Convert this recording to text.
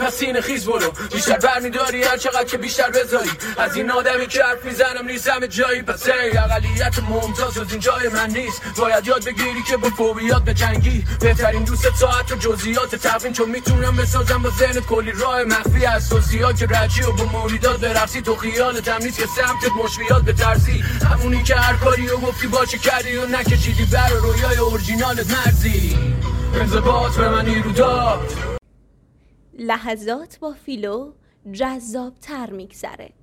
پس سینه خیز برو، بیشتر برمیداری هر چقدر که بیشتر بذاری. از این آدمی که حرف میزنم نیستم جایی، پس ای اقلیت ممتاز از این جای من نیست. باید یاد بگیری که با فوبیات بجنگی. بهترین دوست ساعت و جزئیات تقویم، چون میتونم بسازم با ذهن کلی راه مخفی اساسیات که رجی و با موریدات برقصی. تو خیالت هم نیست که سمتت مشویات به ترسی، همونی که هر کاری رو گفتی باشه کردی و نکشیدی بر رویای اورجینالت مرزی. انضباط به من نیرو داد. لحظات با فیلو جذاب‌تر میگذره.